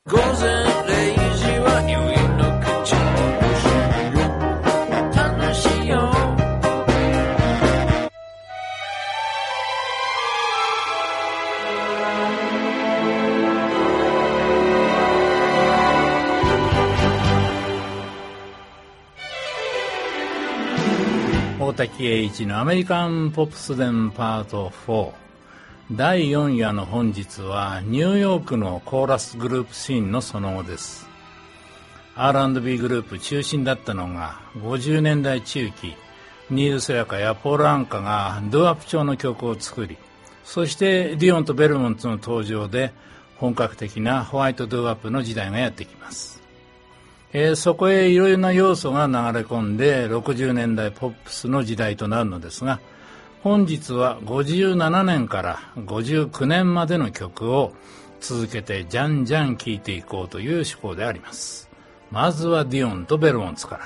午前0時は夕日の口を楽しいよ。大滝栄一のアメリカンポップス伝パート4第4夜の本日はニューヨークのコーラスグループシーンのその後です。 R&B グループ中心だったのが50年代中期、ニール・セラカやポール・アンカがドゥアップ調の曲を作り、そしてディオンとベルモントの登場で本格的なホワイトドゥアップの時代がやってきます。そこへいろいろな要素が流れ込んで60年代ポップスの時代となるのですが、本日は57年から59年までの曲を続けてじゃんじゃん聴いていこうという趣向であります。まずはディオンとベルモンツから。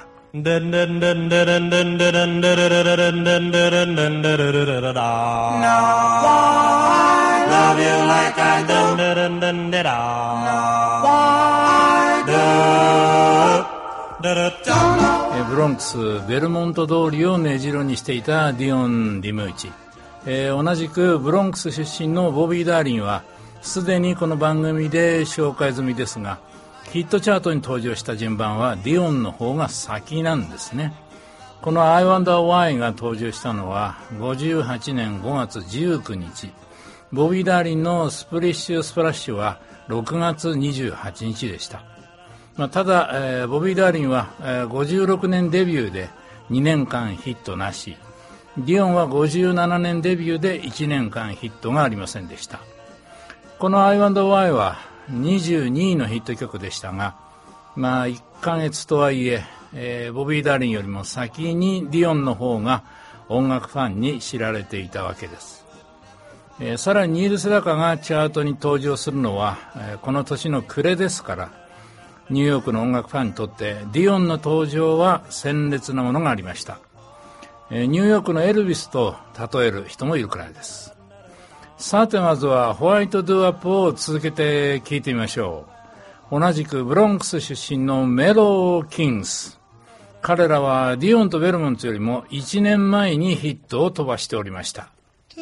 ブロンクスベルモント通りを根城にしていたディオン・ディムーチ、同じくブロンクス出身のボビー・ダーリンはすでにこの番組で紹介済みですが、ヒットチャートに登場した順番はディオンの方が先なんですね。この I Wonder Why が登場したのは58年5月19日、ボビー・ダーリンのスプリッシュ・スプラッシュは6月28日でした。ただ、ボビー・ダーリンは、56年デビューで2年間ヒットなし、ディオンは57年デビューで1年間ヒットがありませんでした。この I Wonder Why は22位のヒット曲でしたが、1ヶ月とはいえボビー・ダーリンよりも先にディオンの方が音楽ファンに知られていたわけです。さらにニール・セラカがチャートに登場するのは、この年の暮れですから、ニューヨークの音楽ファンにとってディオンの登場は鮮烈なものがありました。ニューヨークのエルビスと例える人もいるくらいです。さてまずはホワイトドゥアップを続けて聴いてみましょう。同じくブロンクス出身のメロー・キングス、彼らはディオンとベルモンツよりも1年前にヒットを飛ばしておりました。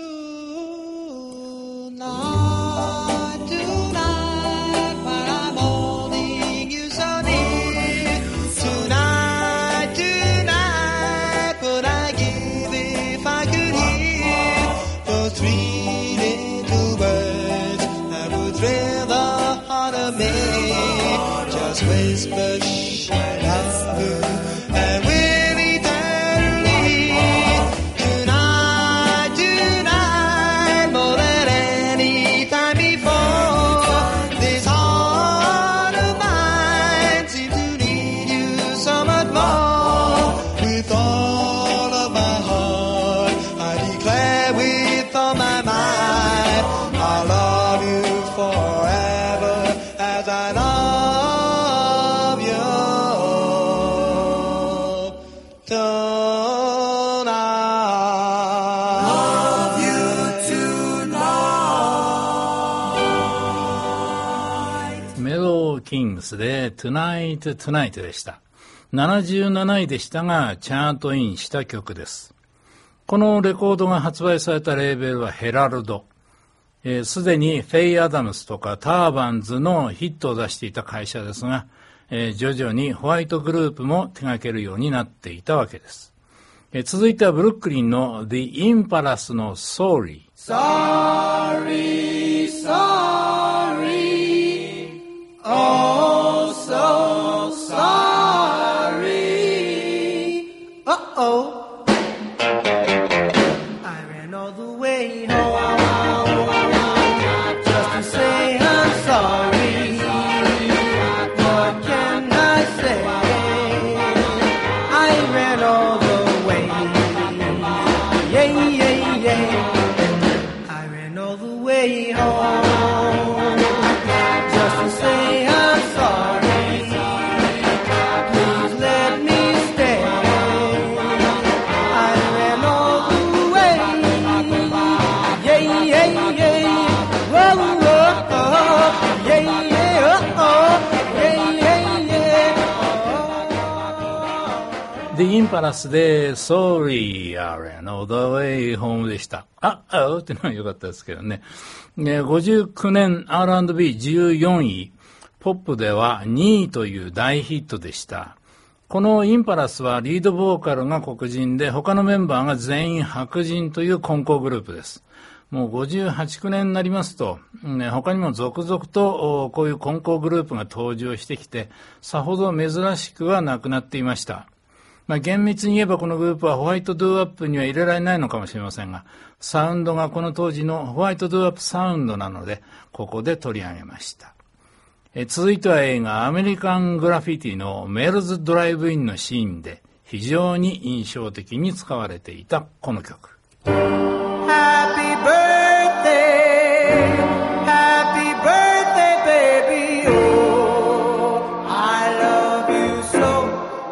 で Tonight Tonight でした。77位でしたがチャートインした曲です。このレコードが発売されたレーベルはヘラルド、すでにフェイ・アダムスとかターバンズのヒットを出していた会社ですが、徐々にホワイトグループも手掛けるようになっていたわけです。続いてはブルックリンの The Impalas の Sorry Sorry Sorry Oh so sorry Uh-oh I ran all the way home just to say I'm sorry. What can I say? I ran all the way. Yeah, yeah, yeah. I ran all the way home just to say I'm sorry. Please let me stay. I ran all the way. Yeah, yeah, yeah. Whoa, whoa, oh, yeah, yeah, oh, oh. The Impalus で Sorry Are No The Way Home でした。ってのは良かったですけどね。59年 R&B14 位、ポップでは2位という大ヒットでした。このインパラスはリードボーカルが黒人で他のメンバーが全員白人という混合グループです。もう58、9年になりますと、他にも続々とこういう混合グループが登場してきて、さほど珍しくはなくなっていました。厳密に言えばこのグループはホワイトドゥアップには入れられないのかもしれませんが、サウンドがこの当時のホワイトドゥアップサウンドなので、ここで取り上げました。続いては映画アメリカングラフィティのメールズドライブインのシーンで非常に印象的に使われていたこの曲。 Happy birthday, happy birthday, baby. Oh, I love you so.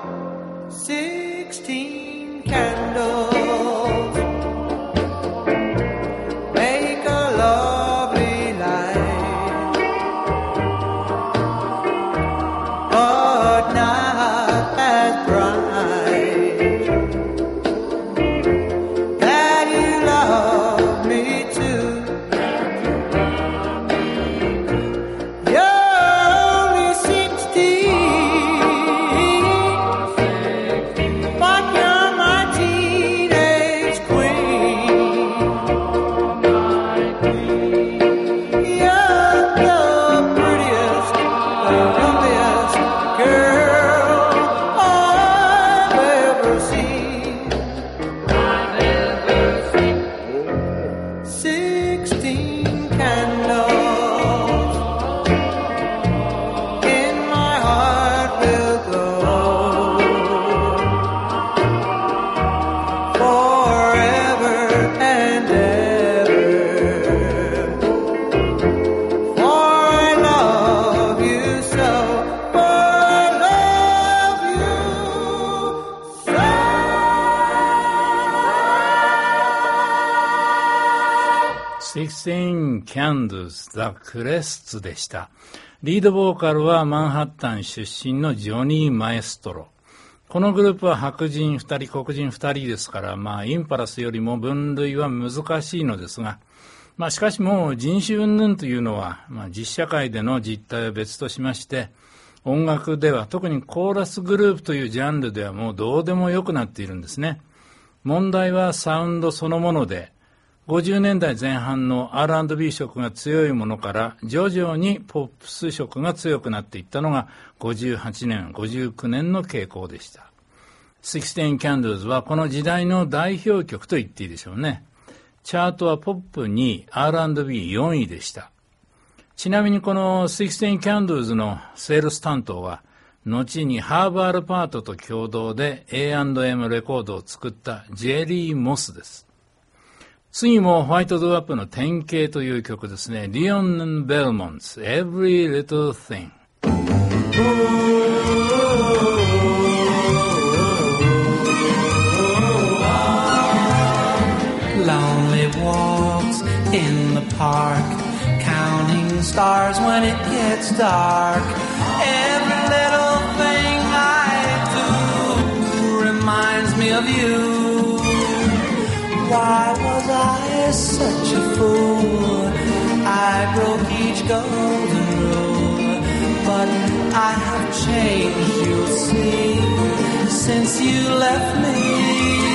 16 candles make a lovely light, but not as bright. 16 Candles The Crests でした。リードボーカルはマンハッタン出身のジョニー・マエストロ。このグループは白人2人、黒人2人ですから、インパラスよりも分類は難しいのですが、しかしもう人種云々というのは、実社会での実態は別としまして、音楽では特にコーラスグループというジャンルではもうどうでもよくなっているんですね。問題はサウンドそのもので、50年代前半の R&B 色が強いものから徐々にポップス色が強くなっていったのが58年、59年の傾向でした。16 Candles はこの時代の代表曲と言っていいでしょうね。チャートはポップ2位、R&B4 位でした。ちなみにこの16 Candles のセールス担当は後にハーバールパートと共同で A&M レコードを作ったジェリー・モスです。次もホワイトドアップの典型という曲ですね。ディオン・ベルモンツ Every Little Thing。 Lonely walks in the park, counting stars when it gets dark. Every little thing I do reminds me of you.Why was I such a fool? I broke each golden rule, but I have changed, you'll see, since you left me.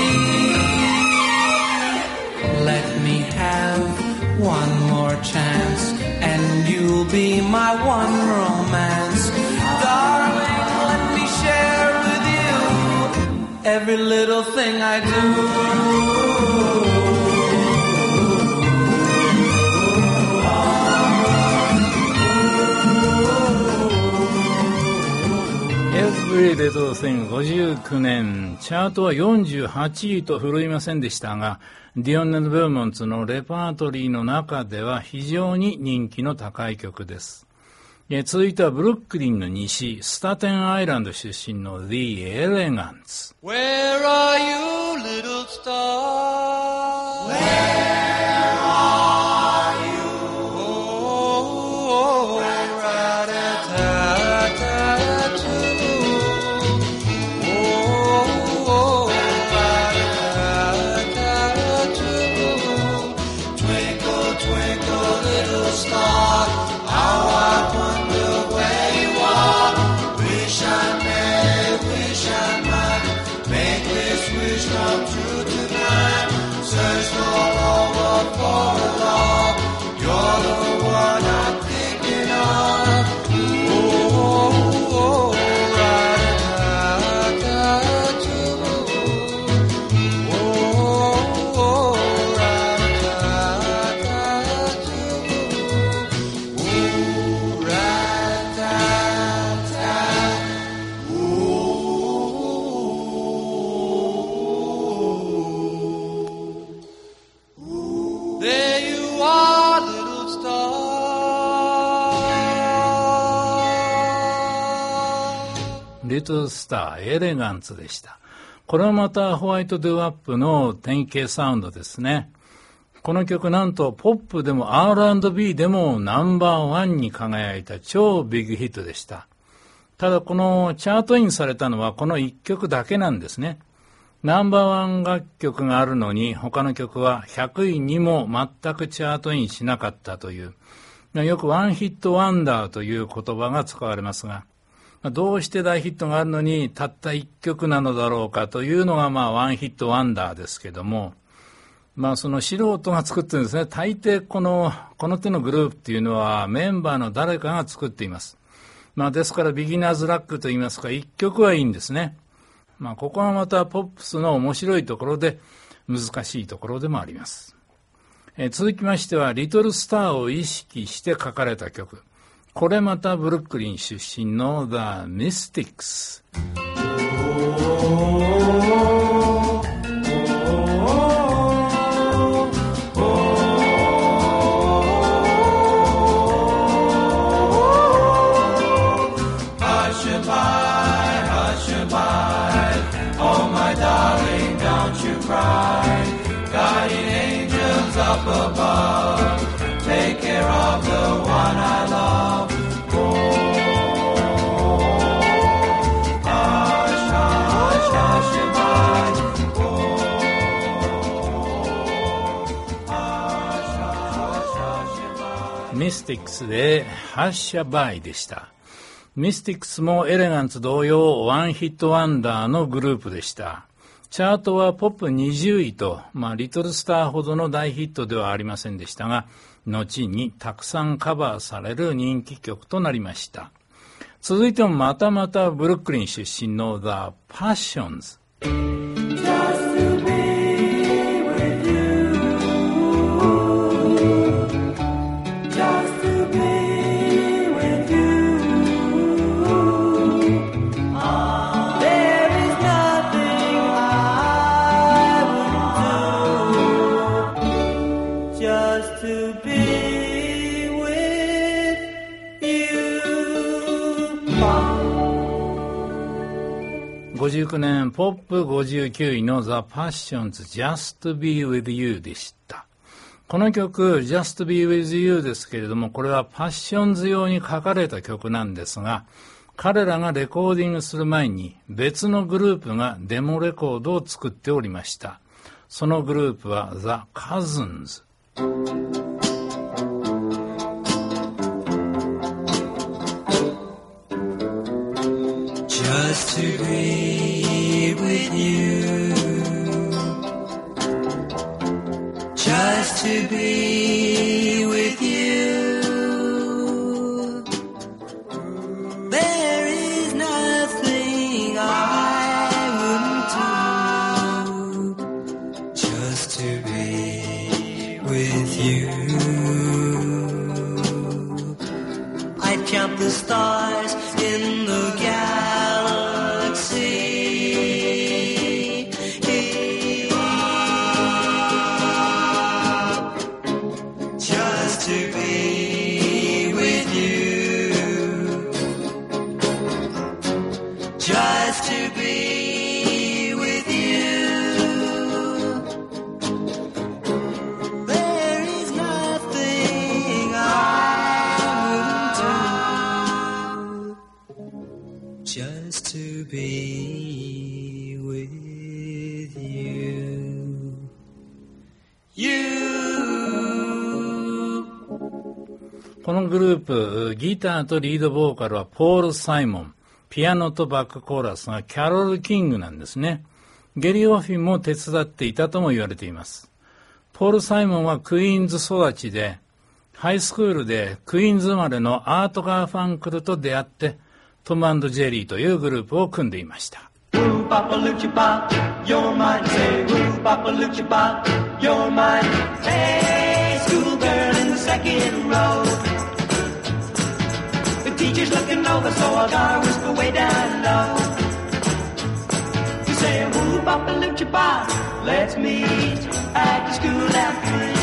Let me have one more chance, and you'll be my one romance. Darling, let me share with you every little thing I do.Every Little Thing 59年、チャートは48位と振るいませんでしたが、ディオン・ベルモンツのレパートリーの中では非常に人気の高い曲です。続いてはブルックリンの西、スタテンアイランド出身の The Elegants。 Where are you, little star? Where are you? Oh, rat-a-tat-tat-too. Oh, little star, how I wonder where you are. Wish I might make this wish come true tonight. Searched all over for a love, you're the one I'm thinking of. Oh, there you are, little star. リトルスター、エレガンツでした。これはまたホワイトドゥアップの典型サウンドですね。この曲なんとポップでも R&B でもナンバーワンに輝いた超ビッグヒットでした。ただこのチャートインされたのはこの1曲だけなんですね。ナンバーワン楽曲があるのに他の曲は100位にも全くチャートインしなかったという、よくワンヒットワンダーという言葉が使われますが、どうして大ヒットがあるのにたった1曲なのだろうかというのがワンヒットワンダーですけども、その素人が作ってるんですね。大抵この手のグループっていうのはメンバーの誰かが作っています。ですからビギナーズラックといいますか、1曲はいいんですね。ここはまたポップスの面白いところで難しいところでもあります。続きましてはリトルスターを意識して書かれた曲。これまたブルックリン出身の The Mystics。 Up above, take care of the one I love. Oh, hush, hush, hush-a-bye. Oh, hush, hush, hush-a-bye. ミスティックスでハッシャバイでした。ミスティックスもエレガンツ同様ワンヒットワンダーのグループでした。チャートはポップ20位と、リトルスターほどの大ヒットではありませんでしたが、後にたくさんカバーされる人気曲となりました。続いてもまたまたブルックリン出身の The Passions。59年ポップ59位の The Passions Just to Be With You でした。この曲 Just to Be With You ですけれども、これはパッションズ用に書かれた曲なんですが、彼らがレコーディングする前に別のグループがデモレコードを作っておりました。そのグループは The Cousins。 Just to be with you, just to be with you. There is nothing I wouldn't do, just to be with you. I'd count the stars in the galaxy, just to be with you, just to be with you. There is nothing I wouldn't do, just to be with you. You このグループ、ギターとリードボーカルはポール・サイモン、ピアノとバックコーラスがキャロル・キングなんですね。ゲリー・ゴフィンも手伝っていたとも言われています。ポール・サイモンはクイーンズ育ちで、ハイスクールでクイーンズ生まれのアート・ガーファンクルと出会って、トム&ジェリーというグループを組んでいました。 Ooh, Papa Lucha, you're mine. Say, ooh, Papa Lucha, you're mine. Hey, schoolgirl in the second row. The teacher's looking over, so I gotta whisper way down low. You say, ooh, Papa Lucha, let's meet at the school after.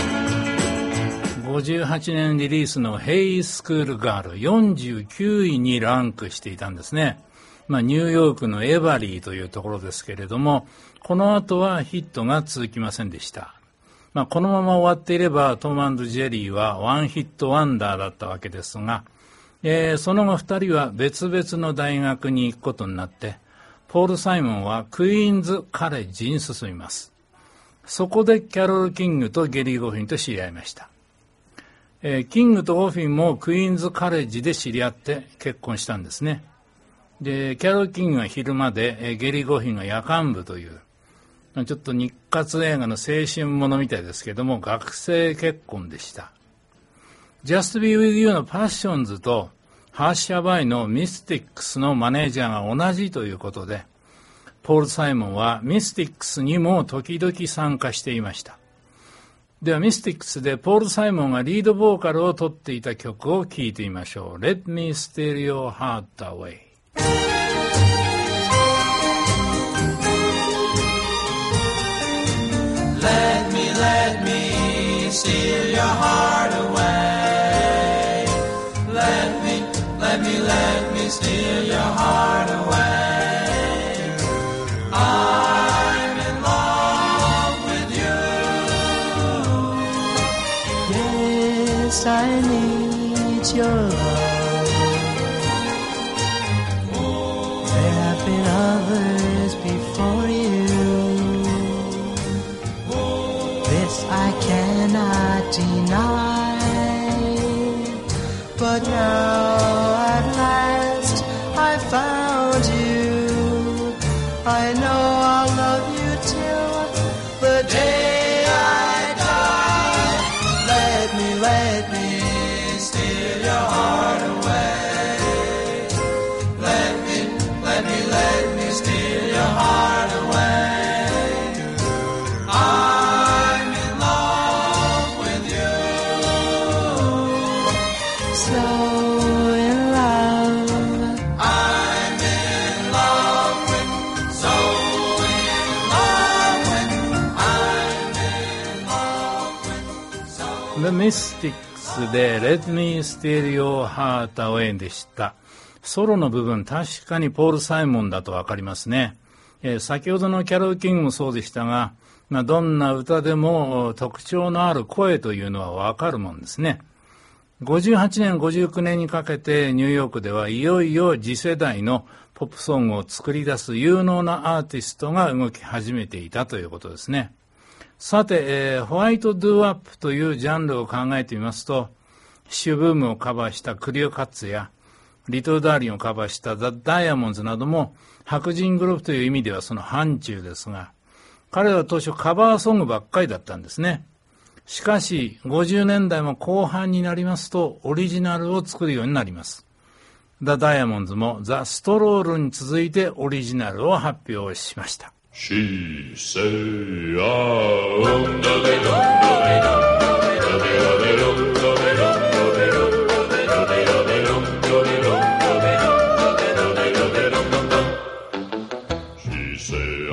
58年リリースのヘイスクールガール49位にランクしていたんですね。ニューヨークのエバリーというところですけれども、この後はヒットが続きませんでした。このまま終わっていればトム&ジェリーはワンヒットワンダーだったわけですが、その後2人は別々の大学に行くことになって、ポール・サイモンはクイーンズ・カレッジに進みます。そこでキャロル・キングとゲリー・ゴフィンと知り合いました。キングとゴフィンもクイーンズ・カレッジで知り合って結婚したんですね。で、キャロル・キングは昼間で、ゲリー・ゴフィンが夜間部という、ちょっと日活映画の青春ものみたいですけども、学生結婚でした。Just Be With You のパッションズとハーシャバイのミスティックスのマネージャーが同じということで、ポール・サイモンはミスティックスにも時々参加していました。ではミスティックスでポール・サイモンがリードボーカルを取っていた曲を聴いてみましょう。Let Me Steal Your Heart Away.Let me steal your heart away. Let me steal your heart away. I'm in love with you. Yes, I need your love. There have been others before you.I cannot deny, but now at last I found you. I know I'll love you till the day I die. Let me steal your heart away. Let me steal your heart away.The Mystics で Let Me Steal Your Heart Away でした。ソロの部分、確かにポール・サイモンだとわかりますね。先ほどのキャロル・キングもそうでしたが、どんな歌でも特徴のある声というのはわかるもんですね。58年、59年にかけてニューヨークではいよいよ次世代のポップソングを作り出す有能なアーティストが動き始めていたということですね。さて、ホワイトドゥアップというジャンルを考えてみますと、シュブームをカバーしたクリオ・カッツやリトル・ダーリンをカバーしたザ・ダイヤモンズなども白人グループという意味ではその範疇ですが、彼らは当初カバーソングばっかりだったんですね。しかし50年代も後半になりますとオリジナルを作るようになります。ザ・ダイヤモンズもザ・ストロールに続いてオリジナルを発表しました。 She say, She say,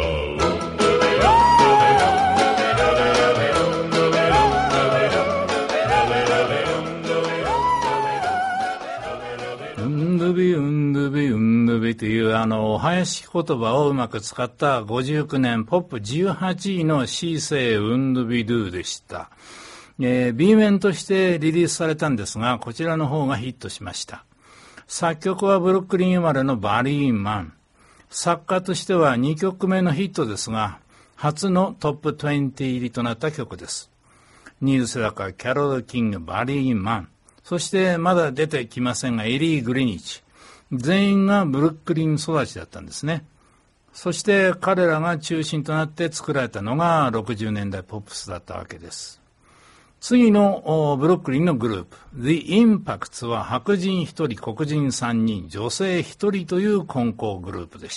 というお囃子言葉をうまく使った59年ポップ18位のシーセイウンドビドゥでした。B 面としてリリースされたんですが、こちらの方がヒットしました。作曲はブルックリン生まれのバリー・マン。作家としては2曲目のヒットですが、初のトップ20入りとなった曲です。ニール・セダカ、キャロル・キング、バリー・マン。 そしてまだ出てきませんがエリー・グリニッチ、全員がブルックリン育ちだったんですね。そして彼らが中心となって作られたのが60年代ポップスだったわけです。次のブルックリンのグループ The Impacts は白人1人、黒人3人、女性1人という混合グループでした。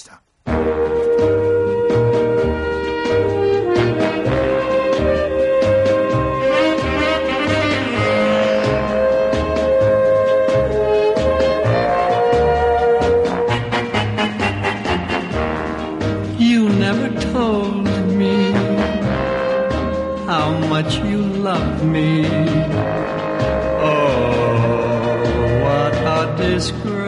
You never told me how much you love me. Oh, what a disgrace.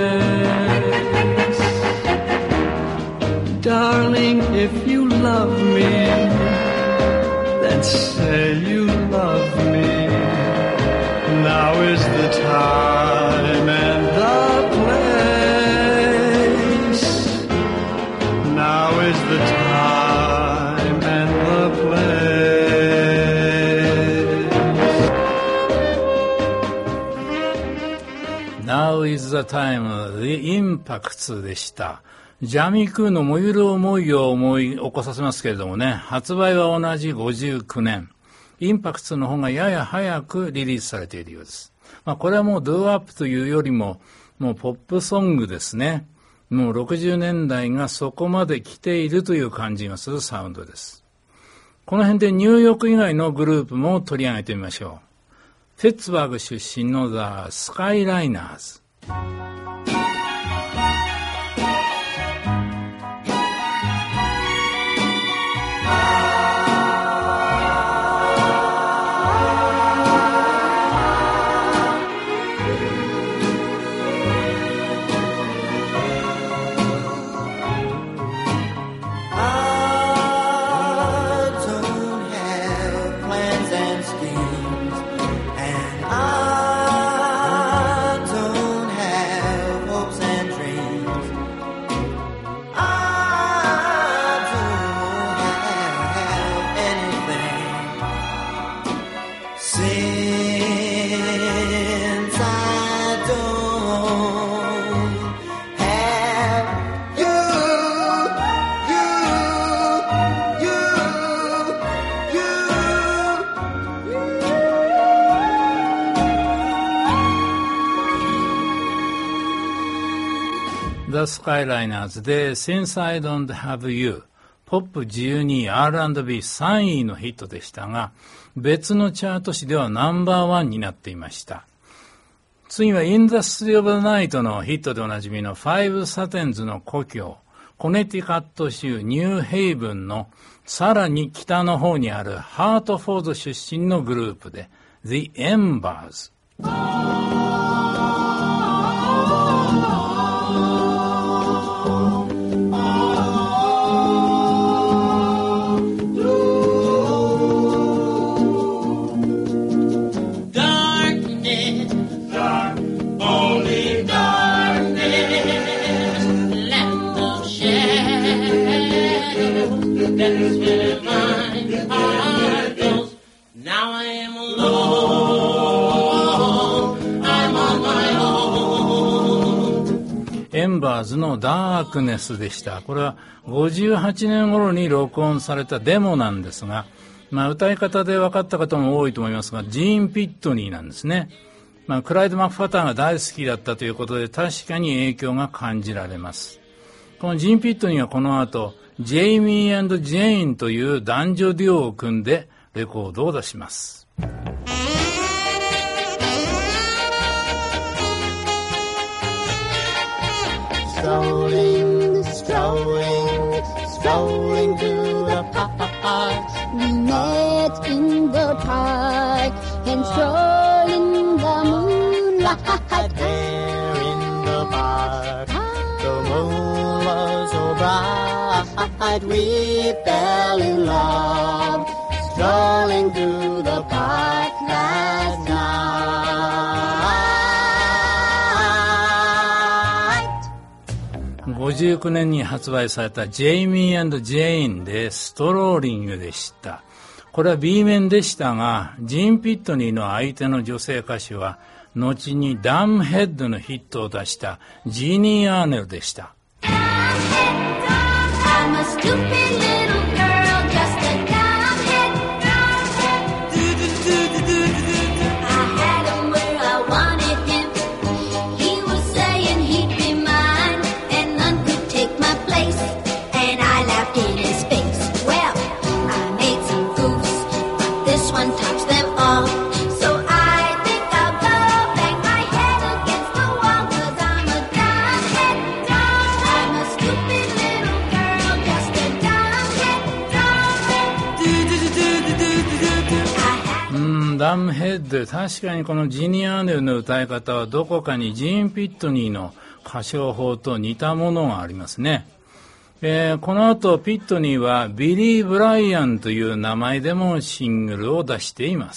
Darling, if you love me, then say you love me. Now is the time and the place. Now is the time and the place.Now is the time, The Impacts でした。ジャミー・クーの燃ゆる思いを思い起こさせますけれどもね、発売は同じ59年。インパクツの方がやや早くリリースされているようです。これはもうドゥアップというよりも、もうポップソングですね。もう60年代がそこまで来ているという感じがするサウンドです。この辺でニューヨーク以外のグループも取り上げてみましょう。ピッツバーグ出身の The Skyliners。The Skyliners で Since I Don't Have You、 ポップ12 R&B3 位のヒットでしたが、別のチャート誌ではナンバーワンになっていました。次は In the Studio of the Night のヒットでおなじみの5 Satins の故郷、コネティカット州ニューヘイブンのさらに北の方にあるハートフォード出身のグループで The Embers。エンバーズのダークネスでした。これは58年頃に録音されたデモなんですが、歌い方で分かった方も多いと思いますが、ジーン・ピットニーなんですね。クライド・マクファターが大好きだったということで確かに影響が感じられます。このジーン・ピットニーはこの後ジェイミー&ジェインという男女デュオを組んでレコードを出します。 Strolling, strolling, strolling to the park. We met in the park and strolled in the moonlight. There in the park, the moon was so bright. We fell in love, strolling through the park last night.59年に発売されたジェイミー&ジェインでストローリングでした。 これは B 面でしたが、ジーン・ピットニーの相手の女性歌手は後にダムヘッドのヒットを出したジーニー・アーネルでした。ダムヘッド、確かにこのジーニー・アーネルの歌い方はどこかにジーン・ピットニーの歌唱法と似たものがありますね。この後ピットニーはビリー・ブライアンという名前でもシングルを出しています。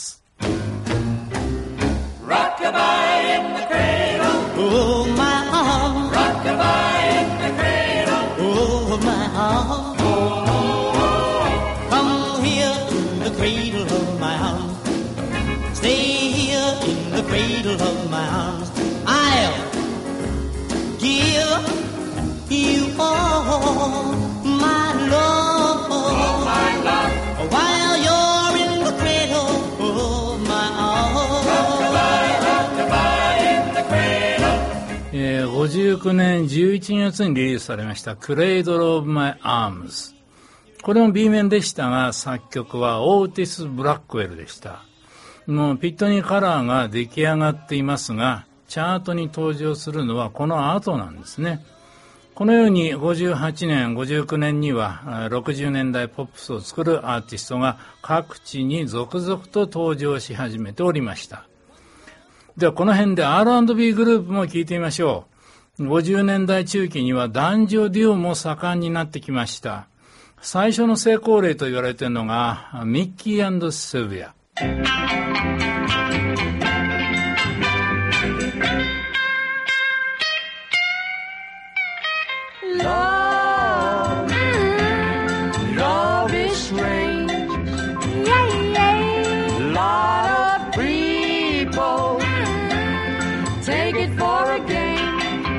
Rockabye in the cradle, oh my heart. Rockabye in the cradle, oh my heart. Come here in the cradle of my arms. Stay here in the cradle of my arms. I'll give you all my love, oh my love, while you're in the cradle of my arms. Rockabye in the cradle. 59年11月にリリースされましたクレイドル・オブ・マイ・アームズ。これも B 面でしたが、作曲はオーティス・ブラックウェルでした。もうピットニーカラーが出来上がっていますが、チャートに登場するのはこの後なんですね。このように58年、59年には60年代ポップスを作るアーティストが各地に続々と登場し始めておりました。ではこの辺で R&B グループも聞いてみましょう。50年代中期には男女デュオも盛んになってきました。最初の成功例と言われているのがミッキー&シルビア。 Love is strange. Lot of people take it for a game.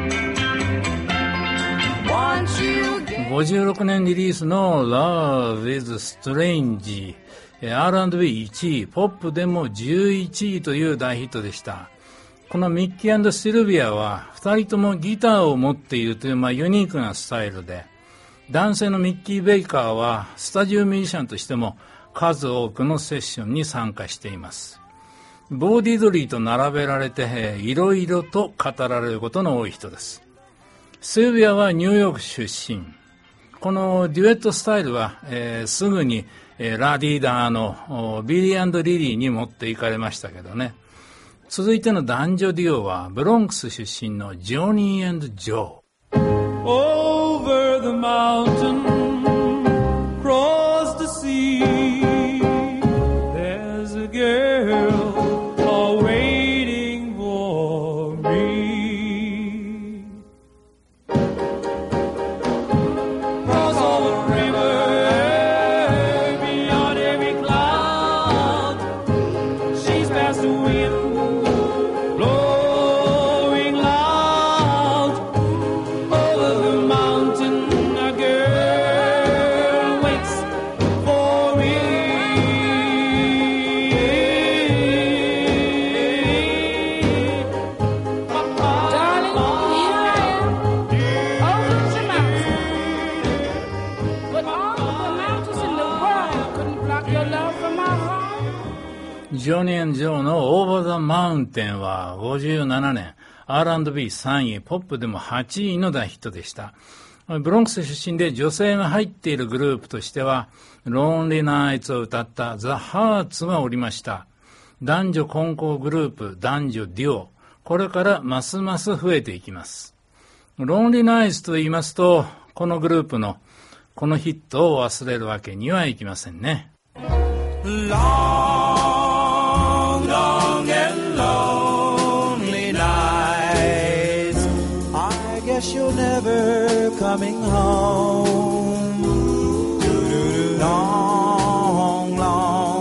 Once you get 56年リリースの Love is Strange、R&B1 位、ポップでも11位という大ヒットでした。このミッキー&シルビアは2人ともギターを持っているという、ユニークなスタイルで、男性のミッキー・ベイカーはスタジオミュージシャンとしても数多くのセッションに参加しています。ボーディドリーと並べられていろいろと語られることの多い人です。シルビアはニューヨーク出身。このデュエットスタイルは、すぐにラディーダーのビリー&リリーに持っていかれましたけどね。続いての男女デュオはブロンクス出身のジョニー&ジョー。 Over the mountain, across the sea, there's a girl awaiting for me. Cross all the river, beyond every cloud, she's past the wind, blowing loud. Over the mountain, a girl waits for me. Darling, here I am, over the mountain. But all the mountains in the world couldn't block your love from my heart. ジョニー&ジョーの Over the Mountain は57年 R&B3 位、ポップでも8位の大ヒットでした。ブロンクス出身で女性が入っているグループとしてはロンリーナイツを歌ったザ・ハーツがおりました。男女混合グループ、男女デュオ、これからますます増えていきます。ロンリーナイツと言いますと、このグループのこのヒットを忘れるわけにはいきませんね。 Long, long and lonely nights. I guess you're never coming home. Long, long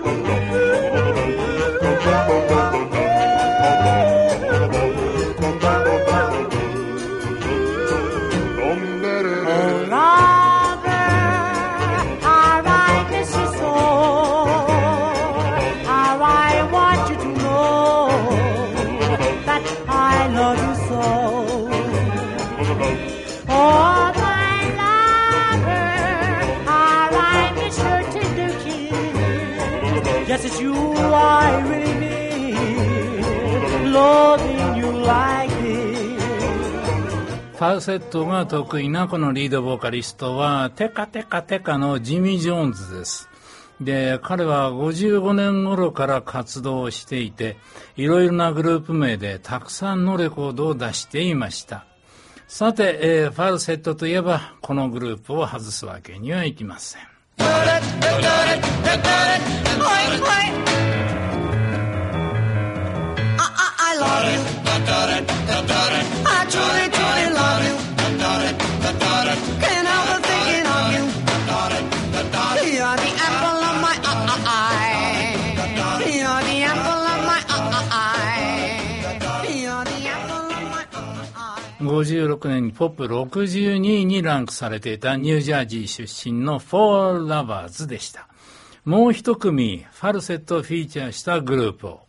Yes, it's you I really need, loving you like this. ファルセットが得意なこのリードボーカリストはテカテカテカのジミー・ジョーンズです。で、彼は55年頃から活動をしていて、いろいろなグループ名でたくさんのレコードを出していました。さて、ファルセットといえばこのグループを外すわけにはいきません。 I love you. I truly, truly love you. Can't help but thinking of you. You're the apple of my eye. You're the apple of my eye. You're the apple of my eye. 56年にポップ62位にランクされていたニュージャージー出身の4 Lovers でした。もう一組ファルセットをフィーチャーしたグループを。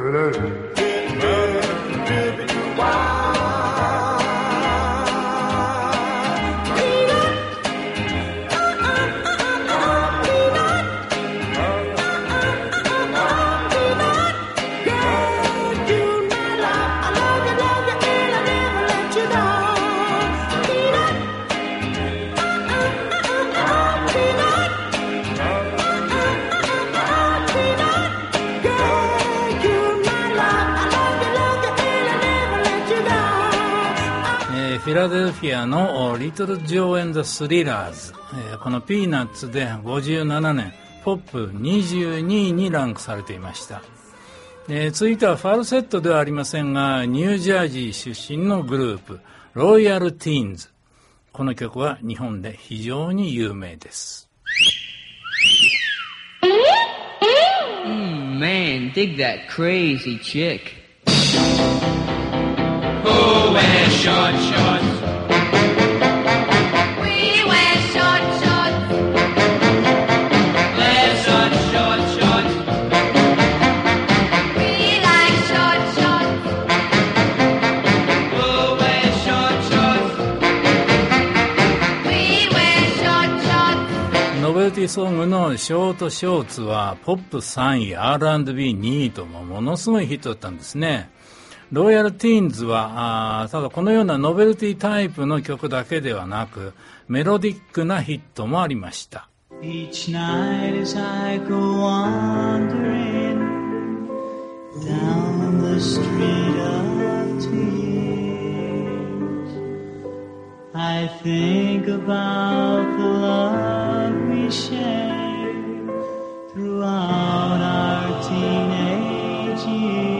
フィラデルフィアのリトル・ジョー・エンド・スリラーズ、このピーナッツで57年ポップ22位にランクされていました。続いてはファルセットではありませんがニュージャージー出身のグループロイヤル・ティーンズ。この曲は日本で非常に有名です。 Man, dig that crazy chick. Who wears short shorts? We wear short shorts. Let's short short shorts. We like short shorts. Who wears short shorts? We wear short shorts. ノベルティソングのショートショーツはポップ3位 R&B2 位とものすごいヒットだったんですね。ロイヤルティーンズはただこのようなノベルティタイプの曲だけではなくメロディックなヒットもありました。 Each night as I go wandering down the street of tears, I think about the love we shared throughout our teenage years.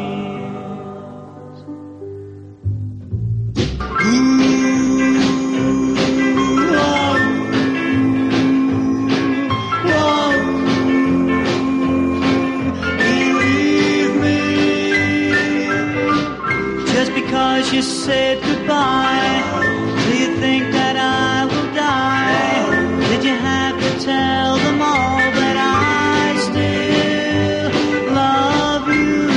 You said goodbye. Do you think that I will die? Did you have to tell them all that I still love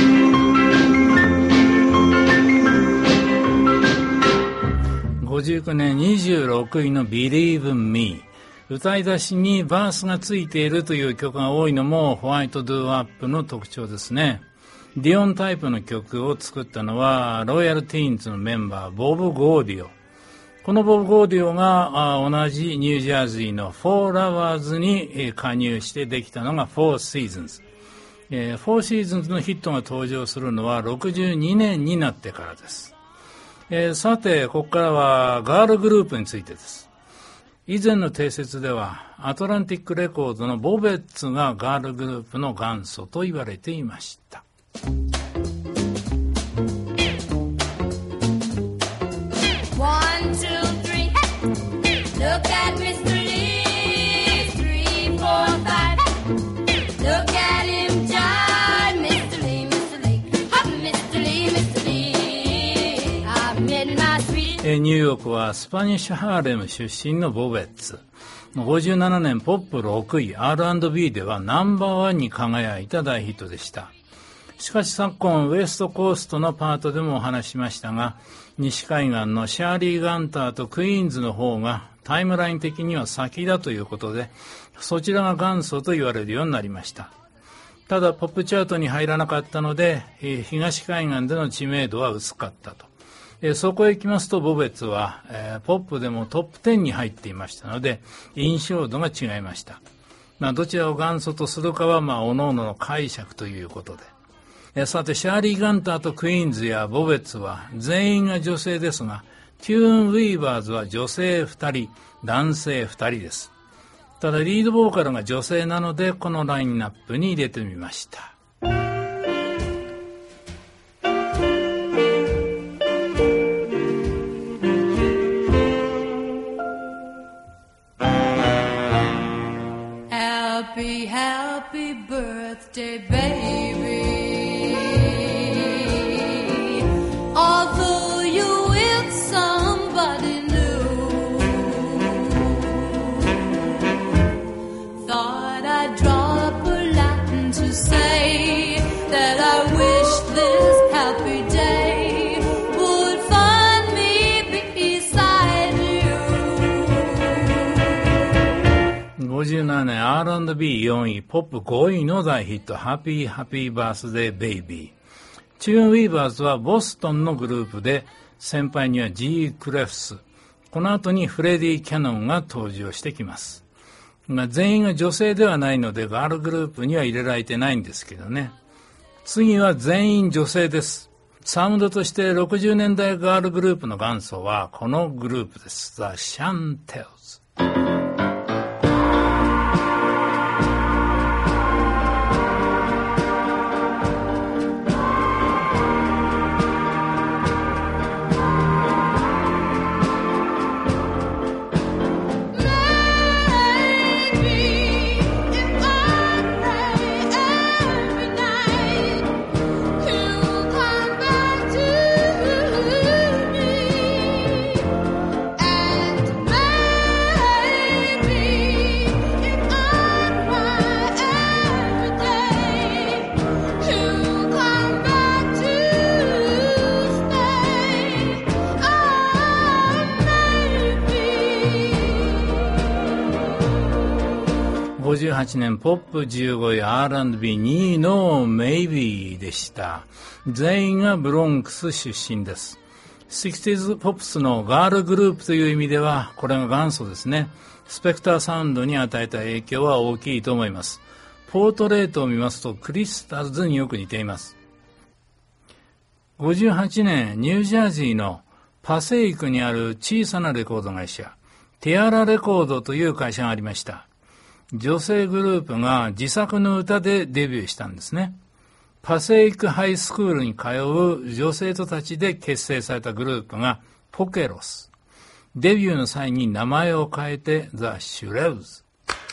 you? 59年26位の Believe Me。歌い出しにバースがついているという曲が多いのもホワイトドゥアップの特徴ですね。ディオンタイプの曲を作ったのはロイヤルティーンズのメンバーボブ・ゴーディオ。このボブ・ゴーディオが同じニュージャージーの4 Lovers に加入してできたのが4 Seasons。4 Seasons のヒットが登場するのは62年になってからです。さてここからはガールグループについてです。以前の定説ではアトランティックレコードのボベッツがガールグループの元祖と言われていました。 One, two, three. Look at Mr. Lee. 3, 4, 5. Look at him jive. Mr. Lee, Mr. Lee. Hop, Mr. Lee, Mr. Lee. I met my sweet. ニューヨークはスパニッシュハーレム出身のボベッツ。57年ポップ6位 R&B ではナンバーワンに輝いた大ヒットでした。しかし昨今ウエストコーストのパートでもお話しましたが、西海岸のシャーリー・ガンターとクイーンズの方がタイムライン的には先だということで、そちらが元祖と言われるようになりました。ただポップチャートに入らなかったので、東海岸での知名度は薄かったと。そこへ行きますとボベッツは、ポップでもトップ10に入っていましたので印象度が違いました。どちらを元祖とするかは各々の解釈ということで。さてシャーリー・ガンターとクイーンズやボベッツは全員が女性ですが、テューン・ウィーバーズは女性2人男性2人です。ただリードボーカルが女性なのでこのラインナップに入れてみました。 Happy, happy birthday, baby. Although you're with somebody new, thought I'd drop a line to say that I wish this happy day would find me beside you. 57年 R&B4 位、ポップ5位の大ヒット、ハッピーハッピーバースデーベイビー。チューンウィーバーズはボストンのグループで、先輩には G. クレフス、この後にフレディ・キャノンが登場してきます。全員が女性ではないのでガールグループには入れられてないんですけどね。次は全員女性です。サウンドとして60年代ガールグループの元祖はこのグループです。The Chantels。58年ポップ15位 R&B2 位の Maybe でした。全員がブロンクス出身です。60s ポップスのガールグループという意味ではこれが元祖ですね。スペクターサウンドに与えた影響は大きいと思います。ポートレートを見ますとクリスタルズによく似ています。58年ニュージャージーのパセイクにある小さなレコード会社ティアラレコードという会社がありました。女性グループが自作の歌でデビューしたんですね。パセイクハイスクールに通う女生徒たちで結成されたグループがポケロス。デビューの際に名前を変えてザ・シュレウズ。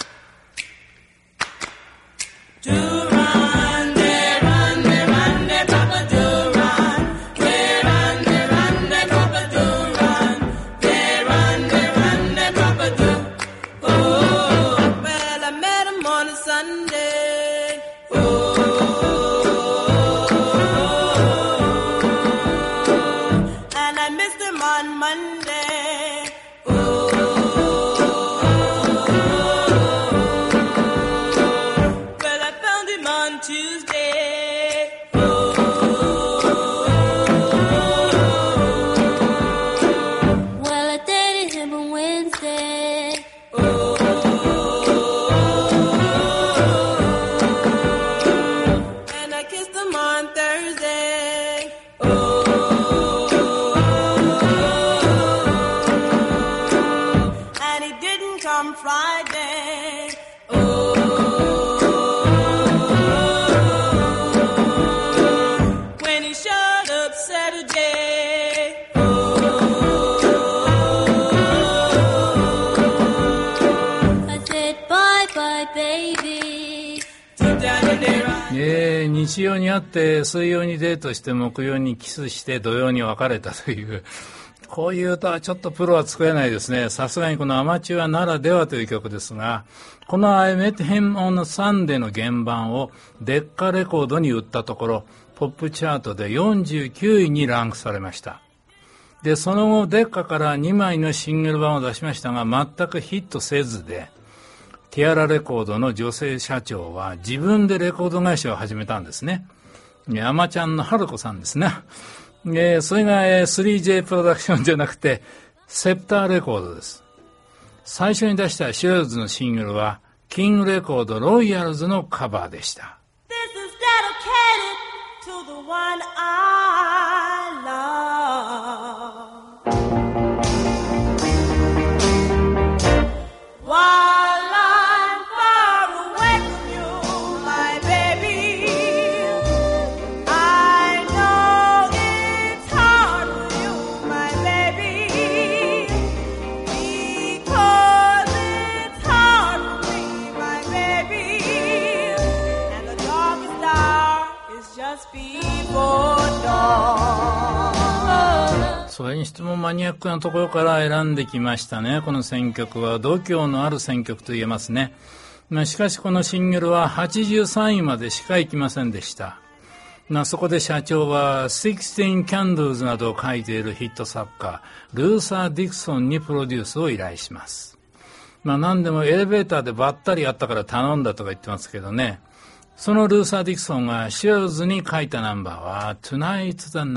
日曜に会って水曜にデートして木曜にキスして土曜に別れたというこういう歌はちょっとプロは作れないですね。さすがにこのアマチュアならではという曲ですが、この I Met Him on Sunday の原版をデッカレコードに売ったところポップチャートで49位にランクされました。でその後デッカから2枚のシングル版を出しましたが全くヒットせずで、ティアラレコードの女性社長は自分でレコード会社を始めたんですね。山ちゃんの春子さんですね。それが 3J プロダクションじゃなくてセプターレコードです。最初に出したシュレルズのシングルはキングレコードロイヤルズのカバーでした。 This is dedicated to the one I love.While I'm far away from you, my baby, I know it's hard for you, my baby, because it's hard for me, my baby. それにしてもマニアックなところから選んできましたね。この選曲は度胸のある選曲と言えますね。しかしこのシングルは83位までしか行きませんでした。そこで社長は16 Candles などを書いているヒット作家ルーサー・ディクソンにプロデュースを依頼します。何でもエレベーターでばったりあったから頼んだとか言ってますけどね。そのルーサー・ディクソンがシューズに書いたナンバーは Tonight's the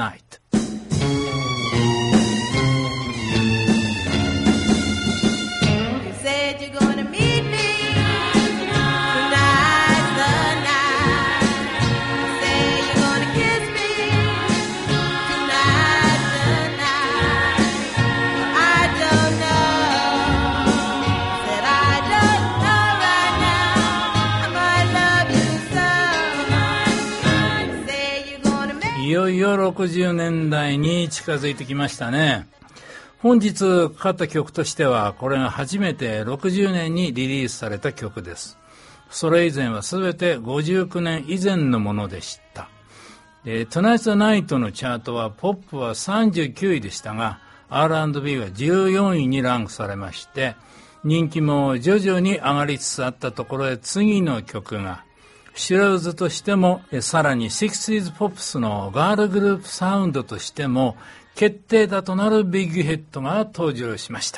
night。いよいよ60年代に近づいてきましたね。本日かかった曲としてはこれが初めて60年にリリースされた曲です。それ以前はすべて59年以前のものでした。Tonight's the Nightのチャートはポップは39位でしたが R&B は14位にランクされまして、人気も徐々に上がりつつあったところへ次の曲がシュラウズとしてもさらに 60s ポップスのガールグループサウンドとしても決定打となるビッグヒットが登場しました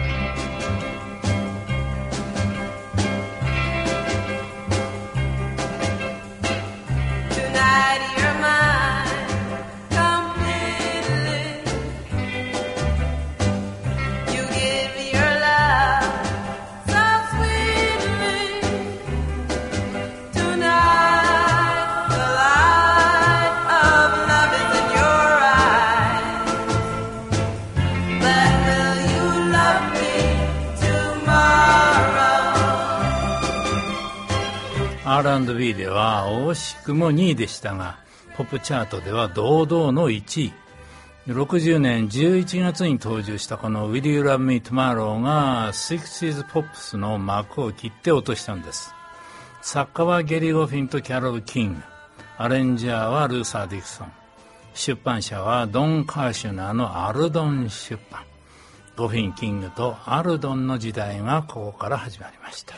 。R&B では惜しくも2位でしたが、ポップチャートでは堂々の1位。60年11月に登場したこの Will You Love Me Tomorrow が 60s ポップスの幕を切って落としたんです。作家はゲリー・ゴフィンとキャロル・キング、アレンジャーはルーサー・ディクソン、出版社はドン・カーシュナーのアルドン出版。ゴフィン・キングとアルドンの時代がここから始まりました。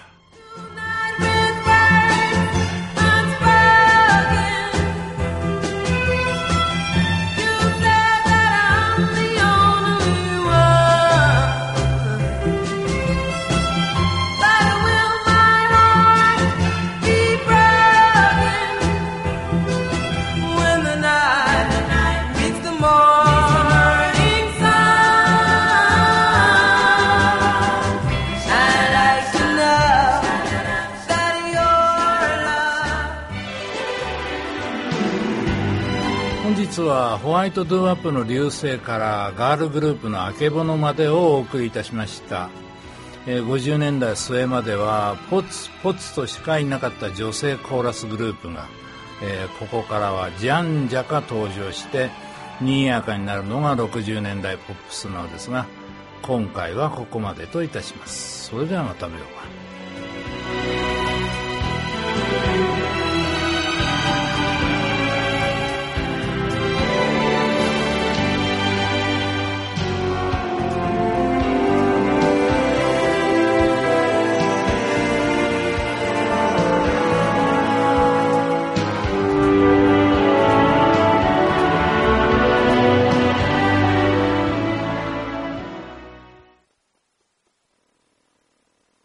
本日はホワイトドゥアップの流星からガールグループのあけぼのまでをお送りいたしました。50年代末まではポツポツとしかいなかった女性コーラスグループが、ここからはじゃんじゃか登場して賑やかになるのが60年代ポップスなのですが、今回はここまでといたします。それではまた見ようか。